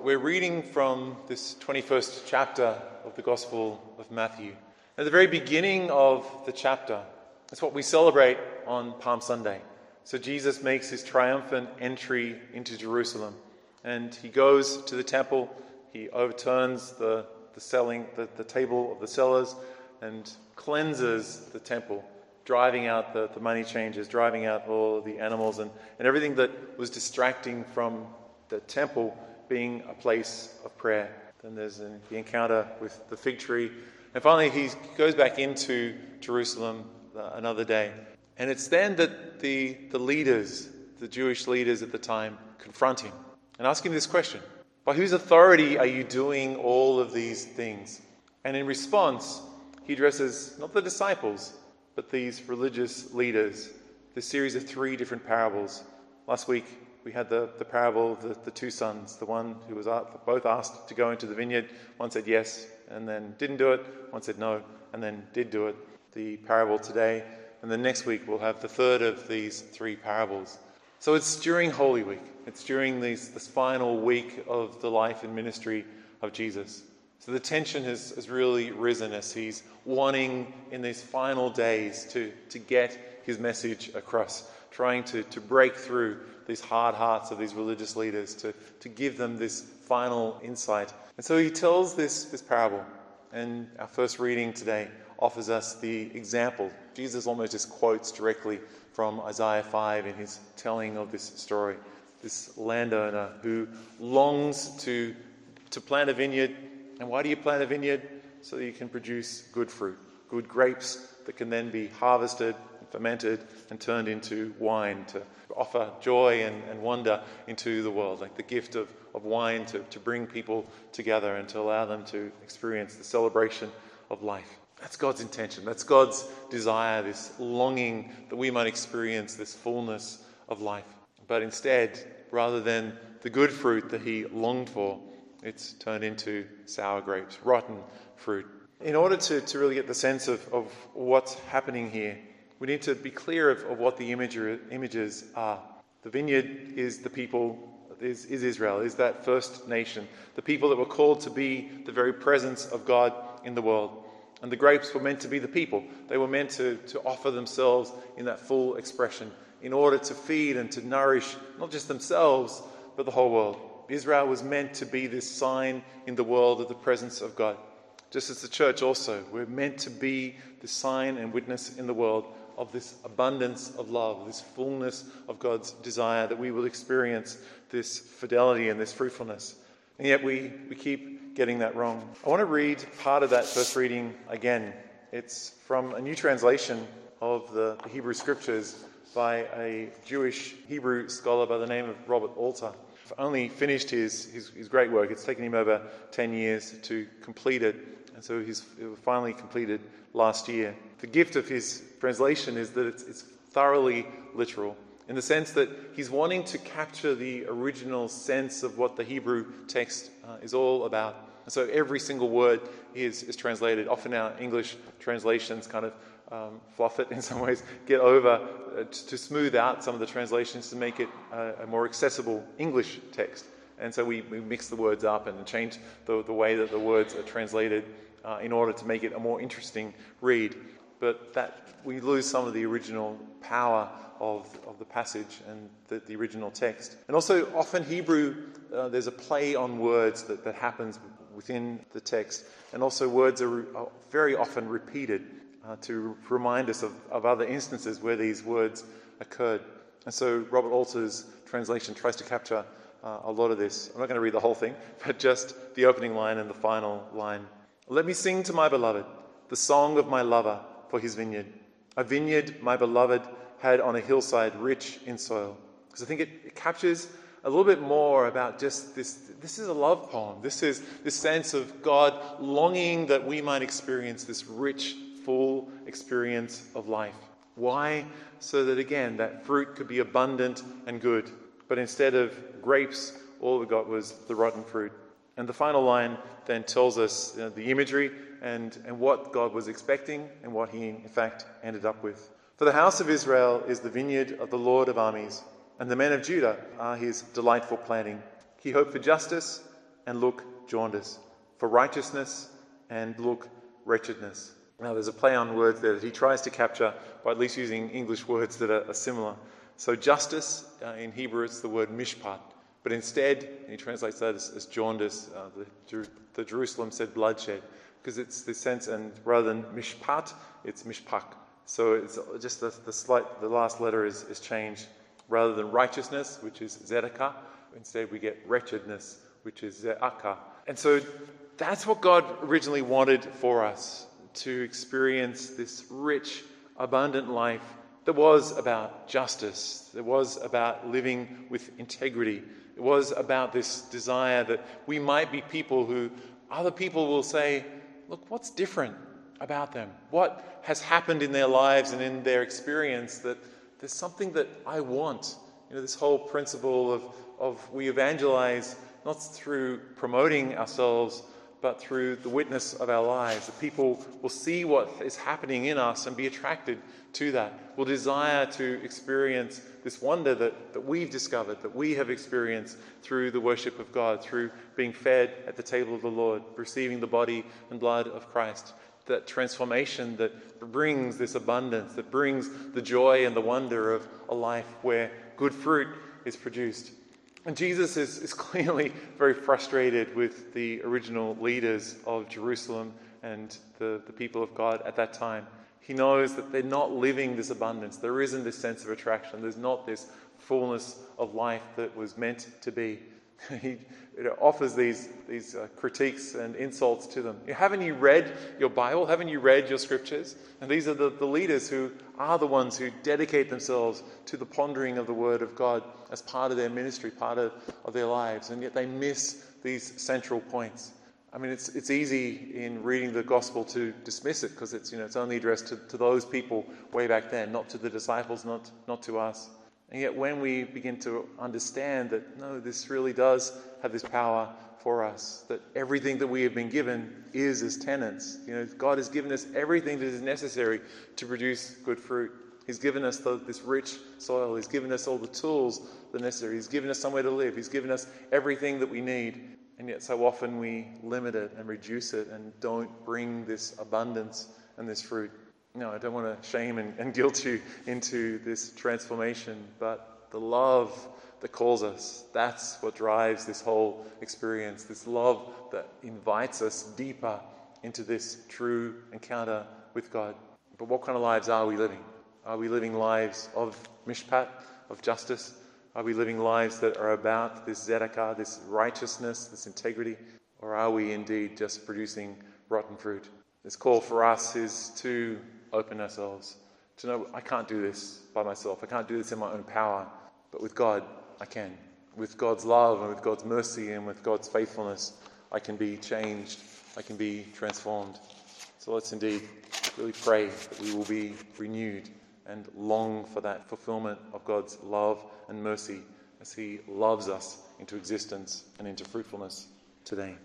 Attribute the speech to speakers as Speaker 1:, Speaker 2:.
Speaker 1: we're reading from this 21st chapter of the Gospel of Matthew. At the very beginning of the chapter, it's what we celebrate on Palm Sunday. So Jesus makes his triumphant entry into Jerusalem, and he goes to the temple. He overturns the table of the sellers and cleanses the temple, driving out the money changers, driving out all of the animals and everything that was distracting from the temple being a place of prayer. Then there's the encounter with the fig tree. And finally, he goes back into Jerusalem another day. And it's then that the leaders, the Jewish leaders at the time, confront him and ask him this question: by whose authority are you doing all of these things? And in response, he addresses not the disciples, but these religious leaders. This series of 3 different parables. Last week, we had the parable of the 2 sons, the one who was both asked to go into the vineyard. One said yes, and then didn't do it. One said no, and then did do it. The parable today, and then next week we'll have the third of these 3 parables. So it's during Holy Week. It's during this final week of the life and ministry of Jesus. So the tension has really risen as he's wanting in these final days to get his message across, trying to break through these hard hearts of these religious leaders, to give them this final insight. And so he tells this parable, and our first reading today offers us the example. Jesus almost just quotes directly from Isaiah 5 in his telling of this story. This landowner who longs to plant a vineyard. And why do you plant a vineyard? So that you can produce good fruit, good grapes that can then be harvested, fermented, and turned into wine to offer joy and wonder into the world, like the gift of wine to bring people together and to allow them to experience the celebration of life. That's God's intention. That's God's desire, this longing that we might experience this fullness of life. But instead, rather than the good fruit that he longed for, it's turned into sour grapes, rotten fruit. In order to really get the sense of what's happening here, we need to be clear of what the images are. The vineyard is the people, is Israel, is that first nation, the people that were called to be the very presence of God in the world. And the grapes were meant to be the people. They were meant to offer themselves in that full expression in order to feed and to nourish not just themselves, but the whole world. Israel was meant to be this sign in the world of the presence of God. Just as the church also, we're meant to be the sign and witness in the world of this abundance of love, this fullness of God's desire, that we will experience this fidelity and this fruitfulness. And yet we keep getting that wrong. I want to read part of that first reading again. It's from a new translation of the Hebrew Scriptures by a Jewish Hebrew scholar by the name of Robert Alter. I've only finished his great work. It's taken him over 10 years to complete it, and so it was finally completed last year. The gift of his translation is that it's thoroughly literal, in the sense that he's wanting to capture the original sense of what the Hebrew text is all about. And so every single word is translated. Often our English translations kind of fluff it in some ways, get over to smooth out some of the translations to make it a more accessible English text. And so we mix the words up and change the way that the words are translated in order to make it a more interesting read. But that we lose some of the original power of the passage and the original text. And also often Hebrew, there's a play on words that happens within the text. And also words are very often repeated to remind us of other instances where these words occurred. And so Robert Alter's translation tries to capture a lot of this. I'm not going to read the whole thing, but just the opening line and the final line. Let me sing to my beloved the song of my lover for his vineyard. A vineyard my beloved had on a hillside rich in soil. Because I think it captures a little bit more about just this. This is a love poem. This is this sense of God longing that we might experience this rich, full experience of life. Why? So that again, that fruit could be abundant and good. But instead of grapes, all we got was the rotten fruit. And the final line then tells us the imagery and what God was expecting and what he in fact ended up with. For the house of Israel is the vineyard of the Lord of armies, and the men of Judah are his delightful planting. He hoped for justice, and look jaundice, for righteousness and look wretchedness. Now there's a play on words there that he tries to capture by at least using English words that are similar. So justice, in Hebrew it's the word mishpat, but instead he translates that as jaundice. The Jerusalem said bloodshed, because it's this sense, and rather than mishpat, it's mishpak. So it's just the last letter is changed. Rather than righteousness, which is zedekah, instead we get wretchedness, which is ze'akah. And so that's what God originally wanted for us, to experience this rich, abundant life that was about justice, that was about living with integrity. It was about this desire that we might be people who other people will say, look, what's different about them? What has happened in their lives and in their experience that there's something that I want? This whole principle of we evangelize not through promoting ourselves, but through the witness of our lives. That people will see what is happening in us and be attracted to that. Will desire to experience this wonder that we've discovered, that we have experienced through the worship of God, through being fed at the table of the Lord, receiving the body and blood of Christ. That transformation that brings this abundance, that brings the joy and the wonder of a life where good fruit is produced. And Jesus is clearly very frustrated with the original leaders of Jerusalem and the people of God at that time. He knows that they're not living this abundance. There isn't this sense of attraction. There's not this fullness of life that was meant to be. He offers these critiques and insults to them. Haven't you read your Bible? Haven't you read your scriptures? And these are the leaders who are the ones who dedicate themselves to the pondering of the Word of God as part of their ministry, part of their lives. And yet they miss these central points. I mean, it's easy in reading the gospel to dismiss it because it's only addressed to those people way back then, not to the disciples, not to us. And yet when we begin to understand that, no, this really does have this power for us, that everything that we have been given is as tenants. God has given us everything that is necessary to produce good fruit. He's given us this rich soil. He's given us all the tools that are necessary. He's given us somewhere to live. He's given us everything that we need. And yet so often we limit it and reduce it and don't bring this abundance and this fruit. No, I don't want to shame and guilt you into this transformation, but the love that calls us, that's what drives this whole experience, this love that invites us deeper into this true encounter with God. But what kind of lives are we living? Are we living lives of mishpat, of justice? Are we living lives that are about this zedekah, this righteousness, this integrity? Or are we indeed just producing rotten fruit? This call for us is to open ourselves, to know I can't do this by myself. I can't do this in my own power. But with God, I can. With God's love and with God's mercy and with God's faithfulness, I can be changed. I can be transformed. So let's indeed really pray that we will be renewed and long for that fulfillment of God's love and mercy as He loves us into existence and into fruitfulness today.